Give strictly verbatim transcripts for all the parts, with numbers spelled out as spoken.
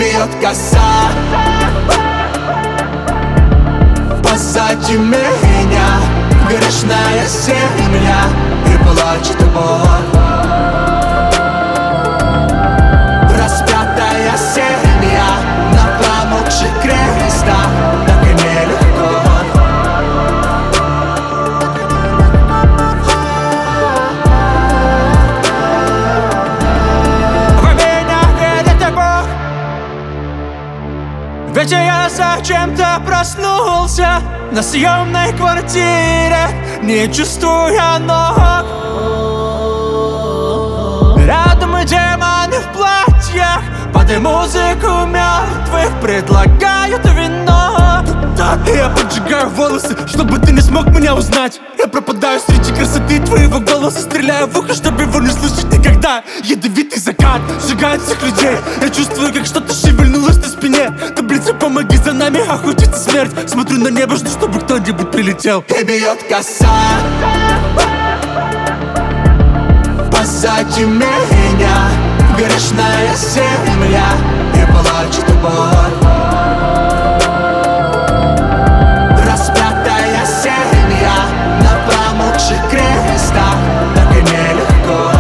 бьет коса. Позади меня грешная земля, и плачет боль. Распятая семья на промокших крестах, так и нелегко. В меня верит Бог, ведь я зачем-то проснулся на съемной квартире, не чувствуя ног. Рядом демоны в платьях, под музыку мертвых предлагают вино. Я поджигаю волосы, чтобы ты не смог меня узнать. Я пропадаю среди красоты твоего голоса, стреляю в ухо, чтобы его не слышать никогда. Ядовитый закат сжигает всех людей. Я чувствую, как что-то шевельнулось на спине. Таблица, помоги за нами, охотится смерть. Смотрю на небо, жду, чтобы кто-нибудь прилетел. И бьет коса. Позади меня грешная земля, и плачет боль. Распятая семья на промокших крестах, так и нелегко.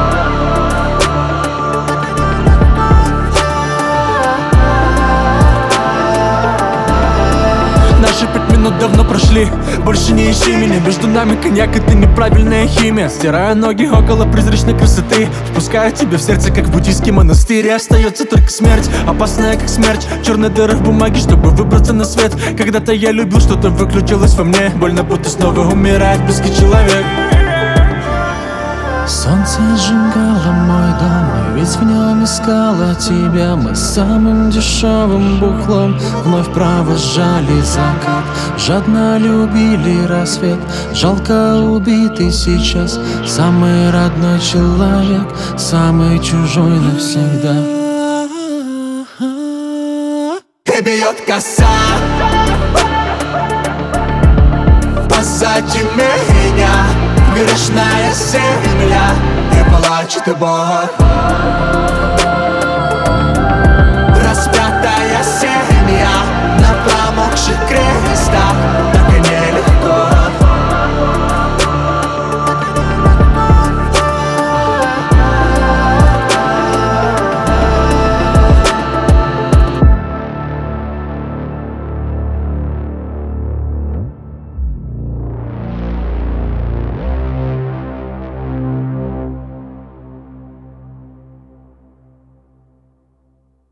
Наши пять минут давно прошли, больше не ищи меня. Между нами коньяк — это неправильная химия. Стираю ноги около призрачной красоты, впускаю тебя в сердце, как в буддийский монастырь. И остается только смерть, опасная как смерть. Черная дыра в бумаге, чтобы выбраться на свет. Когда-то я любил, что-то выключилось во мне. Больно, будто снова умирает близкий человек. Солнце сжигало мой дом, ведь в нем искала тебя. Мы самым дешевым бухлом вновь провожали закат. Жадно любили рассвет, жалко убитый сейчас. Самый родной человек, самый чужой навсегда. И бьет коса. Позади меня грешная земля, и плачет боль. Распятая семья на промокших крестах,